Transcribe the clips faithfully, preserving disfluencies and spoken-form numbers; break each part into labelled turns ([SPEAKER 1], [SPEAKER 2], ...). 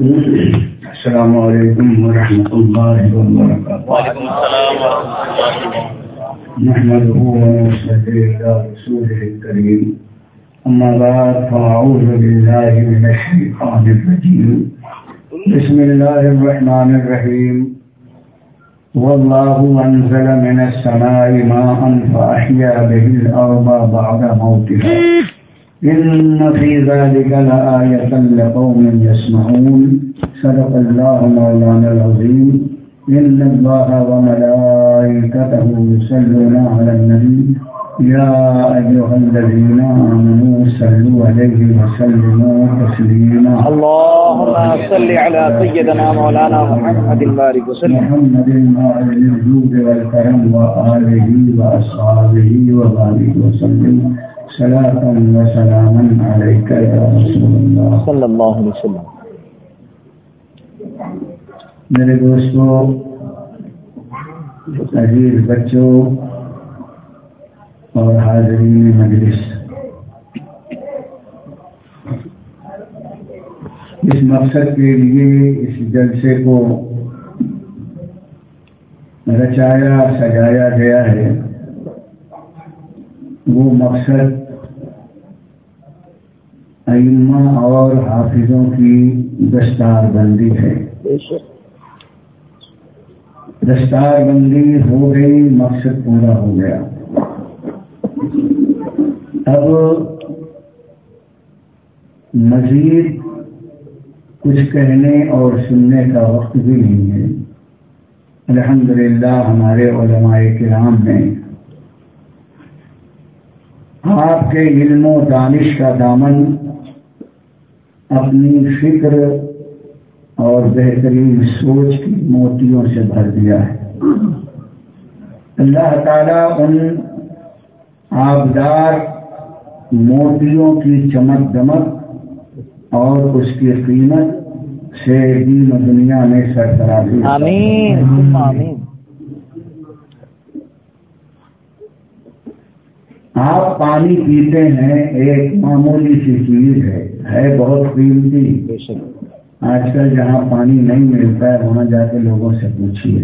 [SPEAKER 1] السلام علیکم ورحمۃ اللہ وبرکاتہ. وعلیکم السلام ورحمۃ اللہ وبرکاتہ. نحمده ونصلي على رسوله الكريم. أما بعد فأعوذ بالله من الشيطان الرجيم. بسم الله الرحمن الرحيم. والله أنزل من السماء ماء فأحيا به الأرض بعد موتها إن في ذلك لآية لقوم يسمعون. صدق الله مولانا العظيم. إن الله وملائكته يصلون على النبي يا أيها الذين آمنوا صلوا عليه وسلموا تسليما.
[SPEAKER 2] اللهم صل على سيدنا مولانا محمد البارك وسلم.
[SPEAKER 1] محمد وعلى الجود والكرم وآله وأصحابه وبارك وسلم. صلاة وسلاما عليك يا رسول الله
[SPEAKER 2] صلی اللہ علیہ وسلم.
[SPEAKER 1] میرے دوستو، عزیز بچوں اور حاضرین مجلس، اس مقصد کے لیے اس جلسے کو رچایا سجایا گیا ہے، وہ مقصد ائمہ اور حافظوں کی دستار بندی ہے. دستار بندی ہو گئی، مقصد پورا ہو گیا. اب مزید کچھ کہنے اور سننے کا وقت بھی نہیں ہے. الحمدللہ ہمارے علماء کرام نے آپ کے علم و دانش کا دامن اپنی فکر اور بہترین سوچ کی موتیوں سے بھر دیا ہے. اللہ تعالیٰ ان آبدار موتیوں کی چمک دمک اور اس کی قیمت سے دین و دنیا میں سرفرازی.
[SPEAKER 2] آمین آمین.
[SPEAKER 1] آپ پانی پیتے ہیں، ایک معمولی سی چیز ہے ہے بہت قیمتی. آج کل جہاں پانی نہیں ملتا ہے وہاں جا کے لوگوں سے پوچھیے.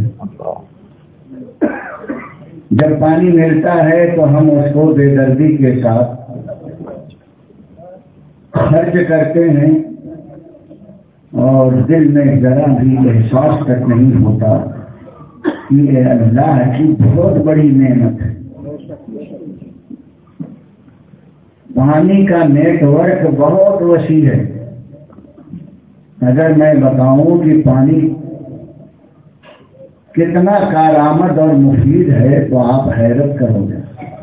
[SPEAKER 1] جب پانی ملتا ہے تو ہم اس کو بے دردی کے ساتھ خرچ کرتے ہیں اور دل میں ذرا بھی احساس تک نہیں ہوتا کہ یہ اللہ کی بہت بڑی نعمت ہے. پانی کا نیٹ ورک بہت وسیع ہے. اگر میں بتاؤں کہ پانی کتنا کارآمد اور مفید ہے تو آپ حیرت کرو گے.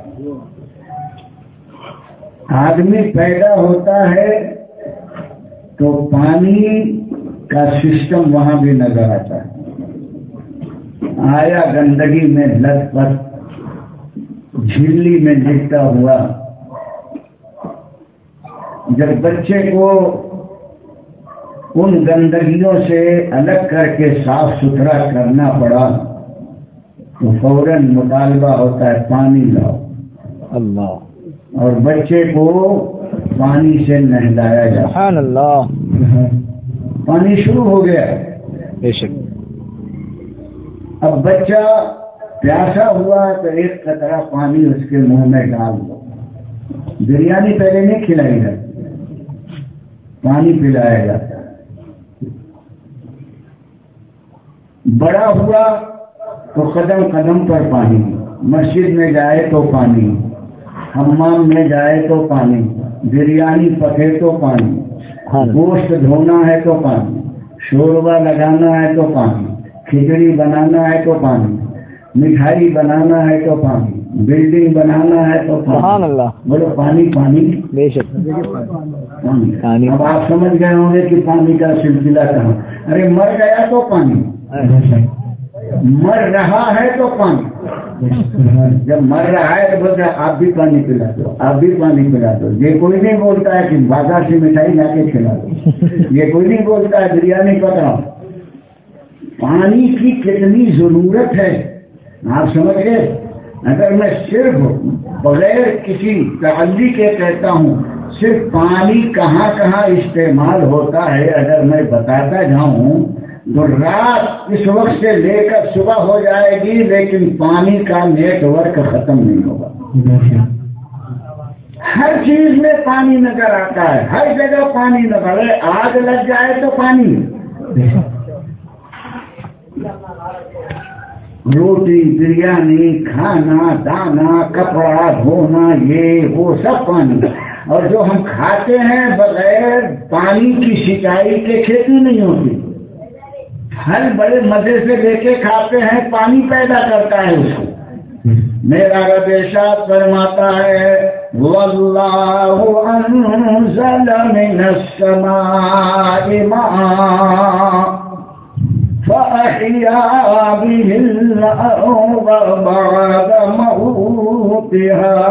[SPEAKER 1] آدمی پیدا ہوتا ہے تو پانی کا سسٹم وہاں بھی نظر آتا ہے. آیا گندگی میں لت پت، جھیلی میں لپٹا ہوا. جب بچے کو ان گندگیوں سے الگ کر کے صاف ستھرا کرنا پڑا تو فوراً مطالبہ ہوتا ہے پانی لاؤ.
[SPEAKER 2] اللہ.
[SPEAKER 1] اور بچے کو پانی سے نہلایا جاتا.
[SPEAKER 2] سبحان اللہ.
[SPEAKER 1] پانی شروع ہو گیا.
[SPEAKER 2] بے شک.
[SPEAKER 1] اب بچہ پیاسا ہوا تو ایک قطرہ پانی اس کے منہ میں ڈال دو. بریانی پہلے نہیں کھلائی جاتی، پانی پلایا جاتا ہے. بڑا ہوا تو قدم قدم پر پانی، مسجد میں جائے تو پانی، حمام میں جائے تو پانی، بریانی پکے تو پانی، گوشت دھونا ہے تو پانی، شوربہ لگانا ہے تو پانی، کھچڑی بنانا ہے تو پانی، مٹھائی بنانا ہے تو پانی، بلڈنگ بنانا ہے تو
[SPEAKER 2] سبحان اللہ.
[SPEAKER 1] بولو پانی پانی.
[SPEAKER 2] بے شک.
[SPEAKER 1] پانی. اب آپ سمجھ گئے ہوں گے کہ پانی کا سلسلہ کہاں. ارے مر گیا تو پانی، مر رہا ہے تو پانی. جب مر رہا ہے تو بولتا ہے آپ بھی پانی پلا دو، آپ بھی پانی پلا دو. یہ کوئی نہیں بولتا ہے کہ بازار سے مٹھائی لا کے کھلا دو. یہ کوئی نہیں بولتا ہے بریانی پکاؤ. پانی کی کتنی ضرورت ہے آپ سمجھ گئے. اگر میں صرف بغیر کسی تعلی کے کہتا ہوں صرف پانی کہاں کہاں استعمال ہوتا ہے اگر میں بتاتا جاؤں تو رات اس وقت سے لے کر صبح ہو جائے گی لیکن پانی کا نیٹ ورک ختم نہیں ہوگا. ہر چیز میں پانی نظر آتا ہے, ہر جگہ پانی نظر ہے. آگ لگ جائے تو پانی, روٹی بریانی کھانا دانا کپڑا دھونا یہ وہ سب پانی. اور جو ہم کھاتے ہیں بغیر پانی کی سینچائی کے کھیتی نہیں ہوتی. ہر بڑے مزے سے لے کے کھاتے ہیں, پانی پیدا کرتا ہے اس کو. میرا رب ارشاد فرماتا ہے واللہ انزل من السماء ماء فأحيا به الأرض بعد موتها.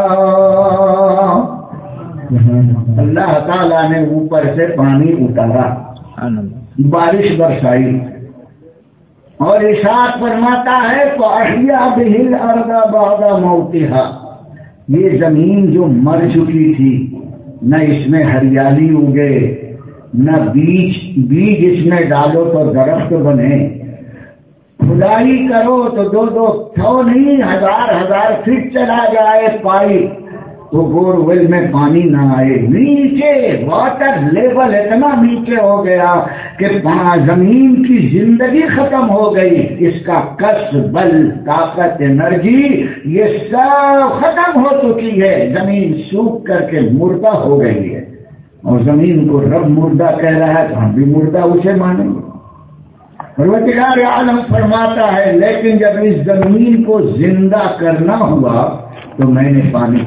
[SPEAKER 1] اللہ تعالیٰ نے اوپر سے پانی اتارا, بارش برسائی اور ارشاد فرماتا ہے فأحیا بہ الارض بعد موتها. یہ زمین جو مر چکی تھی, نہ اس میں ہریالی اگے, نہ بیج بیج اس میں ڈالو تو درخت بنے, کھدائی کرو تو دو دو سو نہیں ہزار ہزار فٹ چلا جائے پائی تو بور ویل میں پانی نہ آئے. نیچے واٹر لیول اتنا نیچے ہو گیا کہ زمین کی زندگی ختم ہو گئی. اس کا کش بل طاقت انرجی یہ سب ختم ہو چکی ہے. زمین سوکھ کر کے مردہ ہو گئی ہے اور زمین کو رب مردہ کہہ رہا ہے تو ہم بھی مردہ اسے مانیں گے. پروردگار عالم فرماتا ہے لیکن جب اس زمین کو زندہ کرنا ہوا تو میں نے پانی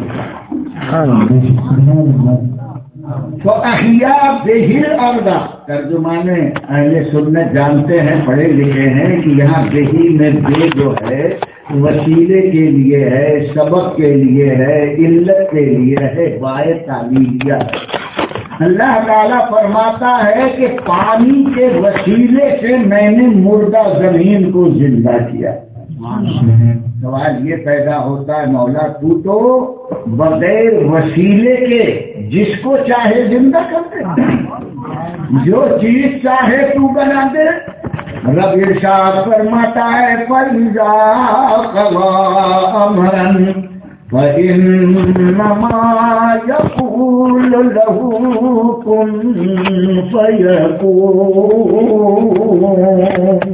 [SPEAKER 1] تو احیا بہ الارض. ترجمانے اہل سنت جانتے ہیں, پڑھے لکھے ہیں کہ یہاں بہی میں بے جو ہے وسیلے کے لیے ہے, سبب کے لیے ہے, علت کے لیے ہے, بائے تعلیلیہ ہے. اللہ تعالیٰ فرماتا ہے کہ پانی کے وسیلے سے میں نے مردہ زمین کو زندہ کیا. سوال یہ پیدا ہوتا ہے مولا تو تو بغیر وسیلے کے جس کو چاہے زندہ کر دے, جو چیز چاہے تو بنا دے. رب ارشاد فرماتا ہے فَإِذَا قَضَىٰ أَمْرًا فَإِنَّمَا يَقُولُ لَهُ كُن فَيَكُونُ.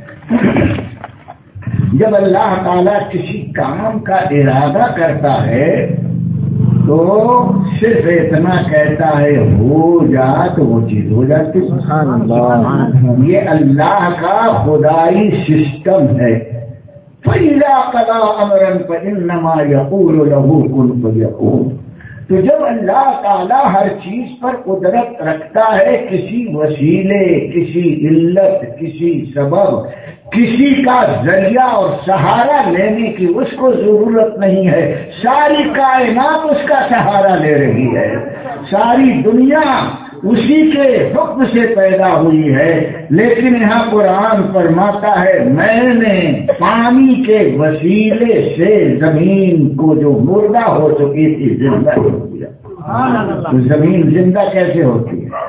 [SPEAKER 1] جب اللہ تعالیٰ کسی کام کا ارادہ کرتا ہے تو صرف اتنا کہتا ہے ہو جا تو وہ چیز ہو جاتی. یہ اللہ کا خدائی سسٹم ہے. فَإِذَا قَضَىٰ أَمْرًا فَإِنَّمَا يَقُولُ لَهُ كُن فَيَكُونُ. تو جب اللہ تعالیٰ ہر چیز پر قدرت رکھتا ہے, کسی وسیلے, کسی علت, کسی سبب, کسی کا ذریعہ اور سہارا لینے کی اس کو ضرورت نہیں ہے. ساری کائنات اس کا سہارا لے رہی ہے. ساری دنیا اسی کے حکم سے پیدا ہوئی ہے. لیکن یہاں قرآن فرماتا ہے میں نے پانی کے وسیلے سے زمین کو جو مردہ ہو چکی تھی زندہ کر دیا. تو زمین زندہ کیسے ہوتی ہے؟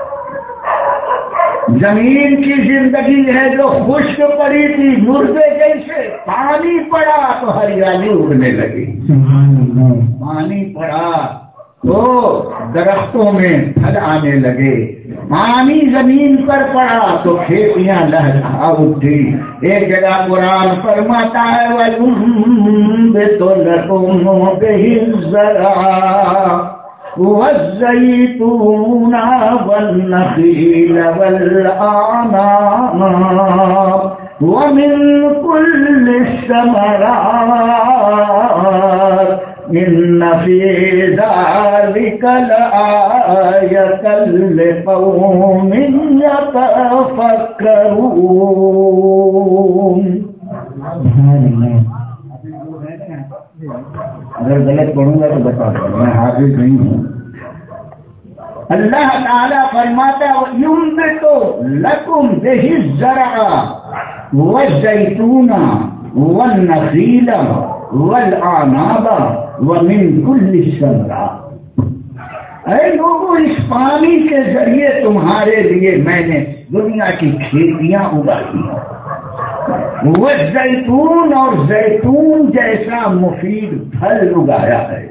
[SPEAKER 1] زمین کی زندگی ہے جو خشک پڑی تھی مردے جیسے, پانی پڑا تو ہریالی اگنے لگی, پانی پڑا تو درختوں میں پھل آنے لگے, پانی زمین پر پڑا تو کھیتیاں لہرا اٹھی. ایک جگہ قرآن فرماتا ہے وَيُنبِتُ لَكُم بِهِ الزَّرْعَ وَالزَّيْتُونَ وَالنَّخِيلَ وَالْأَعْنَابَ وَمِن كُلِّ الثَّمَرَاتِ إِنَّ فِي ذَلِكَ لَآيَةً لِقَوْمٍ يَتَفَكَّرُونَ. اگر غلط پڑھوں گا تو بتا دو, میں حافظ نہیں ہوں. اللہ تعالیٰ فرماتا ہے يُنبِتُ لَكُم بِهِ الزَّرْعَ وَالزَّيْتُونَ وَالنَّخِيلَ وَالْأَعْنَابَ وَمِن كُلِّ الثَّمَرَاتِ. اے لوگوں اس پانی کے ذریعے تمہارے لیے میں نے دنیا کی کھیتیاں اگائی، وہ زیتون اور زیتون جیسا مفید پھل اگایا ہے،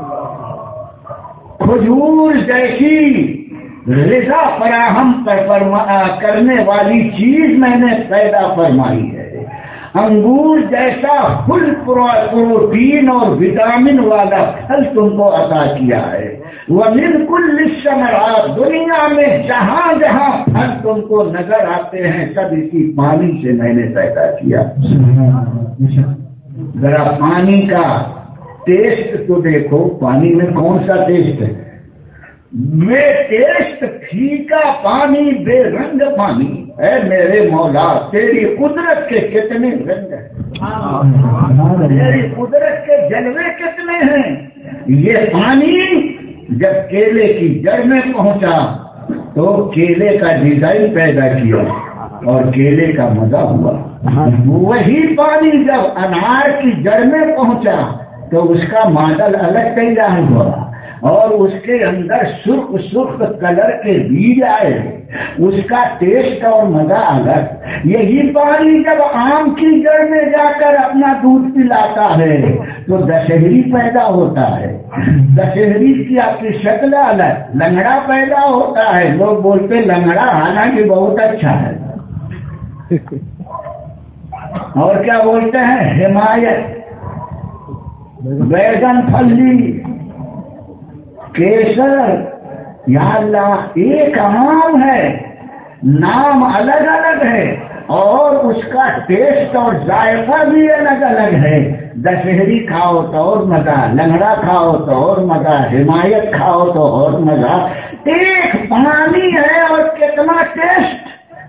[SPEAKER 1] کھجور جیسی غذا فراہم کرنے والی چیز میں نے پیدا فرمائی ہے، انگور جیسا فل پروٹین اور وٹامن والا پھل تم کو عطا کیا ہے، وَمِن كُلِّ الثَّمَرَاتِ دنیا میں جہاں جہاں پھل تم کو نظر آتے ہیں سب اسی پانی سے میں نے پیدا کیا۔ ذرا پانی کا ٹیسٹ تو دیکھو، پانی میں کون سا ٹیسٹ ہے؟ بے ٹیسٹ پھیکا پانی، بے رنگ پانی۔ اے میرے مولا تیری قدرت کے کتنے رنگ ہیں، تیری قدرت کے جلوے کتنے ہیں۔ یہ پانی جب کیلے کی جڑ میں پہنچا تو کیلے کا ڈیزائن پیدا کیا اور کیلے کا مزہ ہوا، وہی پانی جب انار کی جڑ میں پہنچا تو اس کا ماڈل الگ تیار ہوا اور اس کے اندر سرخ سرخ کلر کے بیج آئے، اس کا ٹیسٹ اور مزہ الگ۔ یہی پانی جب آم کی جڑ میں جا کر اپنا دودھ پلاتا ہے تو دشہری پیدا ہوتا ہے، دشہری کی آپ کی شکل الگ، لنگڑا پیدا ہوتا ہے، لوگ بولتے لنگڑا حالانکہ بہت اچھا ہے، اور کیا بولتے ہیں حمایت، بیگن پھلی، کیسر، یا اللہ ایک آم ہے، نام الگ الگ ہے اور اس کا ٹیسٹ اور ذائقہ بھی الگ الگ ہے۔ دشہری کھاؤ تو اور مزہ، لنگڑا کھاؤ تو اور مزہ، حمایت کھاؤ تو اور مزہ، ایک پانی ہے اور کتنا ٹیسٹ۔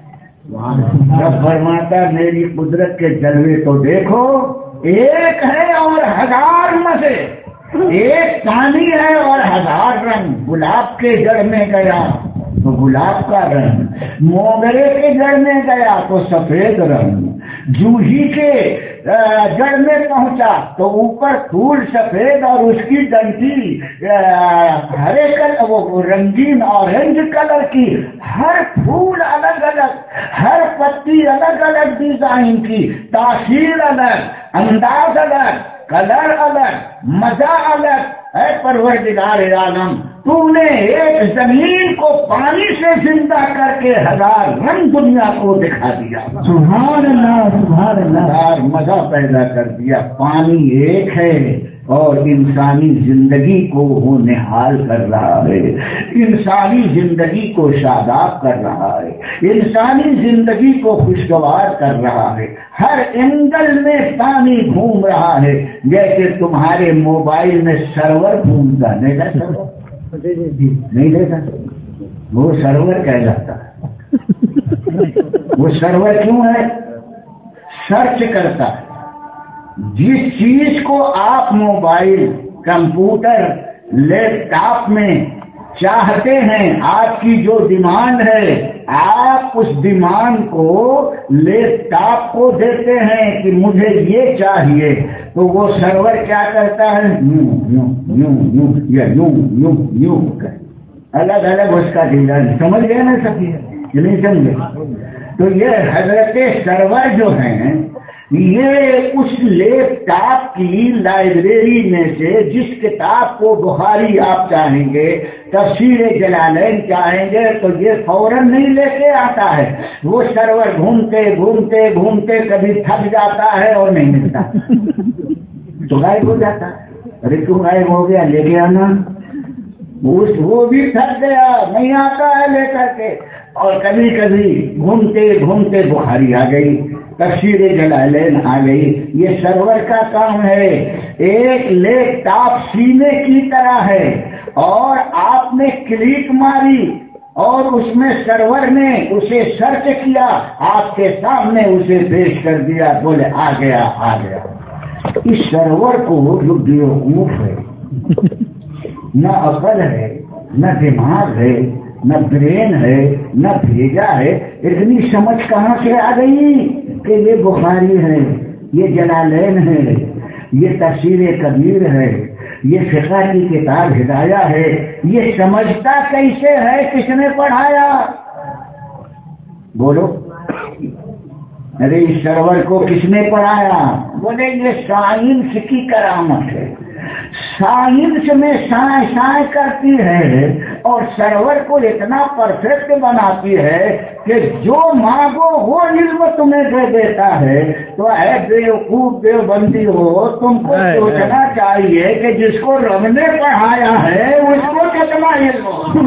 [SPEAKER 1] جب فرماتا میری قدرت کے جلوے تو دیکھو، ایک ہے اور ہزار مزے، ایک پانی ہے اور ہزار رنگ۔ گلاب کے جڑ میں گیا تو گلاب کا رنگ، موگرے کے جڑ میں گیا تو سفید رنگ، جوہی کے جڑ میں پہنچا تو اوپر پھول سفید اور اس کی ڈنڈی ہرے کلر، وہ رنگین اورنج کلر کی، ہر پھول الگ الگ، ہر پتی الگ الگ ڈیزائن کی، تاثیر الگ، انداز الگ، کلر الگ، مزہ الگ۔ اے پروردگار عالم، تو نے ایک زمین کو پانی سے زندہ کر کے ہزار رنگ دنیا کو دکھا دیا۔ سبحان اللہ، سبحان اللہ، ہزار مزہ پیدا کر دیا۔ پانی ایک ہے اور انسانی زندگی کو وہ نہال کر رہا ہے، انسانی زندگی کو شاداب کر رہا ہے، انسانی زندگی کو خوشگوار کر رہا ہے۔ ہر اینگل میں پانی گھوم رہا ہے، جیسے تمہارے موبائل میں سرور گھومتا، نہیں تھا سرور؟ نہیں دیکھا؟ وہ سرور کہلاتا ہے۔ وہ سرور کیوں ہے؟ سرچ کرتا ہے، جس چیز کو آپ موبائل، کمپیوٹر، لیپ ٹاپ میں چاہتے ہیں، آپ کی جو ڈیمانڈ ہے، آپ اس ڈیمانڈ کو لیپ ٹاپ کو دیتے ہیں کہ مجھے یہ چاہیے، تو وہ سرور کیا کرتا ہے؟ یوں یوں یوں یوں یا یوں یوں یوں، الگ الگ اس کا ڈیزائن۔ سمجھ گئے نا سبھی؟ یہ نہیں سمجھے؟ تو یہ حضرت سرور جو ہیں، یہ اس لیپ ٹاپ کی لائبریری میں سے جس کتاب کو بخاری آپ چاہیں گے، تفسیر جلالین چاہیں گے، تو یہ فوراً نہیں لے کے آتا ہے، وہ سرور گھومتے گھومتے گھومتے کبھی تھک جاتا ہے اور نہیں ملتا تو غائب ہو جاتا ہے۔ ارے کیوں غائب ہو گیا؟ لے کے آنا۔ وہ بھی تھک گیا، نہیں آتا ہے لے کر کے، اور کبھی کبھی گھومتے گھومتے بخاری آ گئی، تفسیر جلالین آ گئی۔ یہ سرور کا کام ہے۔ ایک لیپ ٹاپ سینے کی طرح ہے اور آپ نے کلک ماری اور اس میں سرور نے اسے سرچ کیا، آپ کے سامنے اسے پیش کر دیا، بولے آ گیا آ گیا۔ اس سرور کو جو بیوقوف ہے، نہ عقل ہے، نہ دماغ ہے، نہ برین ہے، نہ بھیجا ہے، اتنی سمجھ کہاں سے آ گئی کہ یہ بخاری ہے، یہ جلالین ہے، یہ تفسیر کبیر ہے، یہ فقہ کی کتاب ہدایہ ہے، یہ سمجھتا کیسے ہے؟ کس نے پڑھایا؟ بولو، ارے اس سرور کو کس نے پڑھایا؟ بولے یہ سائنس کی کرامت ہے، سائنس میں سائیں سائیں کرتی ہے اور سرور کو اتنا پرفیکٹ بناتی ہے کہ جو مانگو وہ علم تمہیں دے دیتا ہے۔ تو اے بیوقوف دیوبندی ہو، تم کو سوچنا چاہیے کہ جس کو رب نے پڑھایا ہے اس کو کتنا علم ہو۔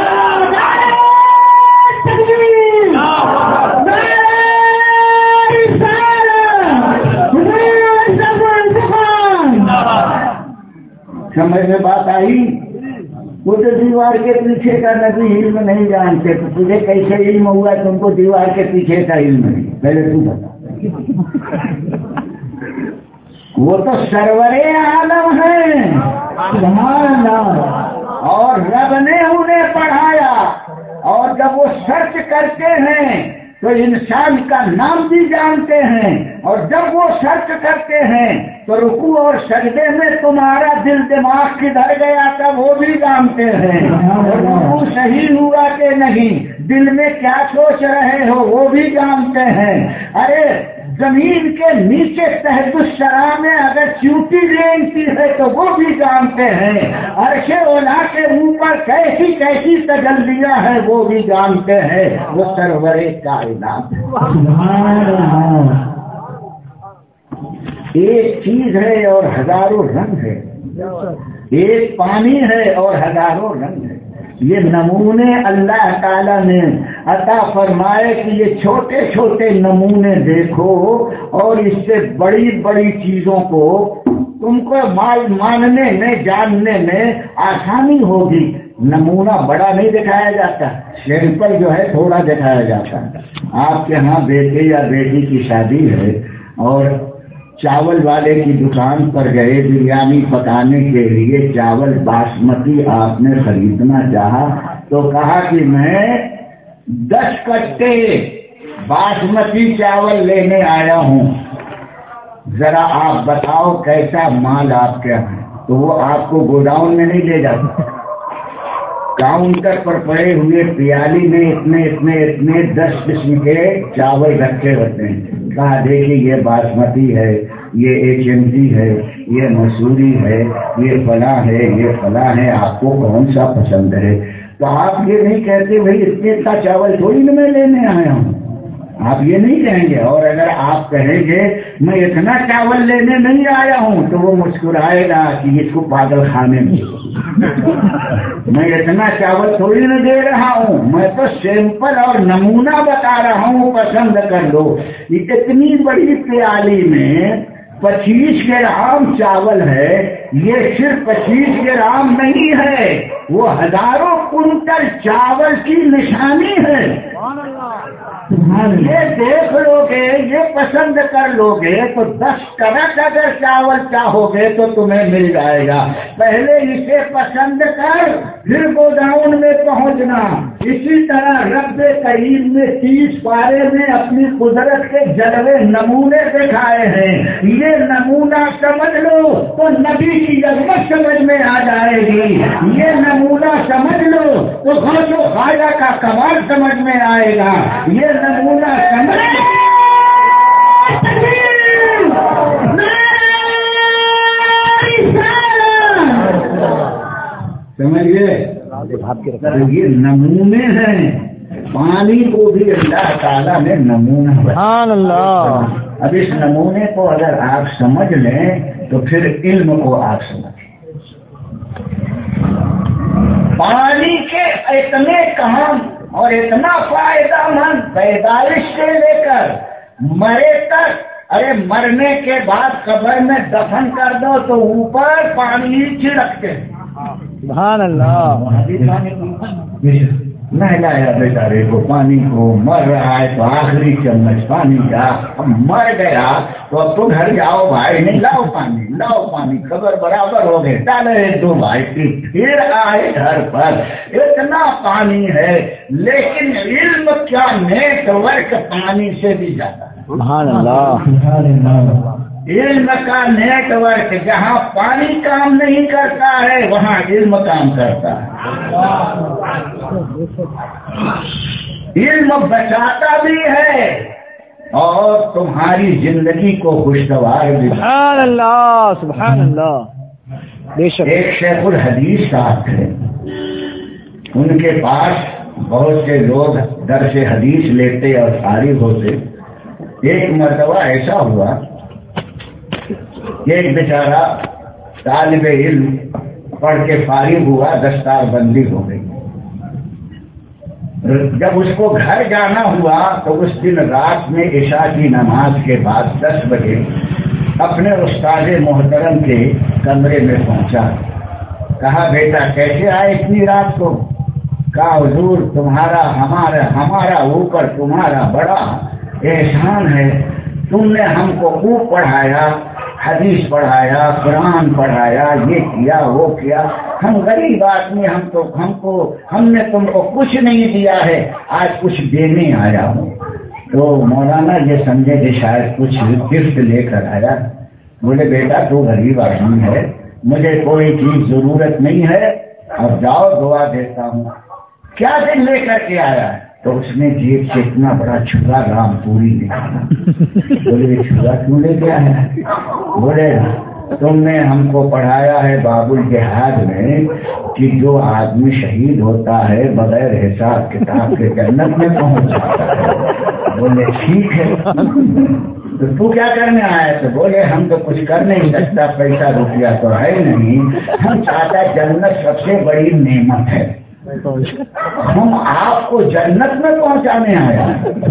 [SPEAKER 1] سمجھ میں بات آئی؟ وہ تو دیوار کے پیچھے کا نبی علم نہیں جانتے، تو تجھے کیسے علم ہوا؟ تم کو دیوار کے پیچھے کا علم نہیں، پہلے تو بتا۔ وہ تو سرور عالم ہے، سبحان اللہ، اور رب نے انہیں پڑھایا۔ اور جب وہ سرچ کرتے ہیں تو انسان کا نام بھی جانتے ہیں، اور جب وہ سرچ کرتے ہیں تو رکوع اور سجدے میں تمہارا دل دماغ کدھر گیا تھا وہ بھی جانتے ہیں، اور رکوع صحیح ہوا کہ نہیں، دل میں کیا سوچ رہے ہو وہ بھی جانتے ہیں۔ ارے زمین کے نیچے تحت الثرى میں اگر چیونٹی رینگتی ہے تو وہ بھی جانتے ہیں، عرش اولیٰ کے اوپر کیسی کیسی تجلیاں ہے وہ بھی جانتے ہیں۔ وہ سرور کائنات ہے۔ ایک چیز ہے اور ہزاروں رنگ ہے، ایک پانی ہے اور ہزاروں رنگ ہے۔ یہ نمونے اللہ تعالیٰ نے عطا فرمائے کہ یہ چھوٹے چھوٹے نمونے دیکھو اور اس سے بڑی بڑی چیزوں کو تم کو ماننے میں جاننے میں آسانی ہوگی۔ نمونہ بڑا نہیں دکھایا جاتا، سیمپل جو ہے تھوڑا دکھایا جاتا ہے۔ آپ کے ہاں بیٹے یا بیٹی کی شادی ہے اور چاول والے کی دکان پر گئے، بریانی پکانے کے لیے چاول باسمتی آپ نے خریدنا چاہا تو کہا کہ میں دس کٹے باسمتی چاول لینے آیا ہوں، ذرا آپ بتاؤ کیسا مال آپ کے ہیں؟ تو وہ آپ کو گوڈاؤن میں نہیں لے جاتا، کاؤنٹر پر پڑے ہوئے پیالی میں اتنے اتنے اتنے دس قسم کے چاول رکھے ہوتے ہیں۔ کہا دیکھیے یہ باسمتی ہے، یہ ایچ ایم ٹی ہے، یہ مسوری ہے، یہ فلاں ہے، یہ فلاں ہے، آپ کو کون سا پسند ہے؟ تو آپ یہ نہیں کہتے بھائی اتنے کا چاول تھوڑی نا میں لینے آیا ہوں، آپ یہ نہیں کہیں گے۔ اور اگر آپ کہیں گے میں اتنا چاول لینے نہیں آیا ہوں تو وہ مسکرائے گا کہ اس کو پاگل خانے میں میں اتنا چاول تھوڑی نہ دے رہا ہوں، میں تو سیمپل اور نمونہ بتا رہا ہوں، پسند کر لو۔ اتنی بڑی پیالی میں پچیس گرام چاول ہے، یہ صرف پچیس گرام نہیں ہے، وہ ہزاروں کنٹل چاول کی نشانی ہے۔ یہ دیکھ لو گے، یہ پسند کر لو گے تو دس ٹرک اگر چاول چاہو گے تو تمہیں مل جائے گا۔ پہلے اسے پسند کر پھر گوداؤن میں پہنچنا۔ اسی طرح رب کریم نے تیس پارے میں اپنی قدرت کے جلوے نمونے دکھائے ہیں، یہ نمونہ سمجھ لو تو نبی کی عظمت سمجھ میں آ جائے گی، یہ نمونہ سمجھ لو تو غوث و خواجہ کا کمال سمجھ میں آئے گا، یہ نمونہ سمجھ سمجھیے۔ یہ نمونے ہیں، پانی کو بھی اللہ تعالیٰ نے نمونہ
[SPEAKER 2] سبحان اللہ۔
[SPEAKER 1] اب اس نمونے کو اگر آپ سمجھ لیں تو پھر علم کو آپ سمجھیں۔ پانی کے اتنے کام اور اتنا فائدہ مند پیدائش سے لے کر مرے تک، ارے مرنے کے بعد قبر میں دفن کر دو تو اوپر پانی چھڑکتے ہیں۔
[SPEAKER 2] سبحان اللہ۔
[SPEAKER 1] نہلایا بیچارے کو پانی کو، مر رہا ہے تو آخری چمچ پانی کا، اب مر گیا تو اب تو گھر جاؤ بھائی، نہیں لاؤ پانی لاؤ پانی، خبر برابر ہو گئے، ڈالے ایک دو بھائی کی، پھر آئے گھر پر، اتنا پانی ہے، لیکن علم کیا نیٹ ورک پانی سے بھی زیادہ ہے۔
[SPEAKER 2] سبحان اللہ۔
[SPEAKER 1] علم کا نیٹ ورک جہاں پانی کام نہیں کرتا ہے وہاں علم کام کرتا ہے. علم بچاتا بھی ہے اور تمہاری زندگی کو خوشگوار بھی.
[SPEAKER 2] سبحان اللہ سبحان اللہ.
[SPEAKER 1] ایک شیخ الحدیث صاحب تھے, ان کے پاس بہت سے لوگ درس حدیث لیتے اور فارغ ہوتے. ایک مرتبہ ایسا ہوا ایک بیچارہ طالب علم پڑھ کے فارغ ہوا, دستار بندی ہو گئی. جب اس کو گھر جانا ہوا تو اس دن رات میں عشاء کی نماز کے بعد دس بجے اپنے استاد محترم کے کمرے میں پہنچا. کہا بیٹا کیسے آئے اتنی رات کو؟ کہا حضور تمہارا ہمارا ہمارا اوپر تمہارا بڑا احسان ہے, تم نے ہم کو خوب پڑھایا, حدیث پڑھایا, قرآن پڑھایا, یہ کیا وہ کیا. ہم غریب آدمی, ہم تو ہم کو ہم نے تم کو کچھ نہیں دیا ہے, آج کچھ دینے آیا ہوں. تو مولانا یہ سمجھے کہ شاید کچھ گفٹ لے کر آیا. بولے بیٹا تو غریب آدمی ہے, مجھے کوئی چیز ضرورت نہیں ہے, اب جاؤ دعا دیتا ہوں. کیا دن لے کر کے آیا ہے؟ تو اس نے جیب سے اتنا بڑا چھپا رام پوری نکالا. بولے چھپا کیوں لے کے آیا؟ بولے تم نے ہم کو پڑھایا ہے باب الجہاد میں کہ جو آدمی شہید ہوتا ہے بغیر حساب کتاب کے جنت میں پہنچ جاتا ہے. بولے ٹھیک ہے, تو تو کیا کرنے آیا؟ تو بولے ہم تو کچھ کر نہیں سکتا, پیسہ روپیہ تو ہے نہیں, ہم چاہتا جنت سب سے بڑی نعمت ہے, ہم آپ کو جنت میں پہنچانے آیا.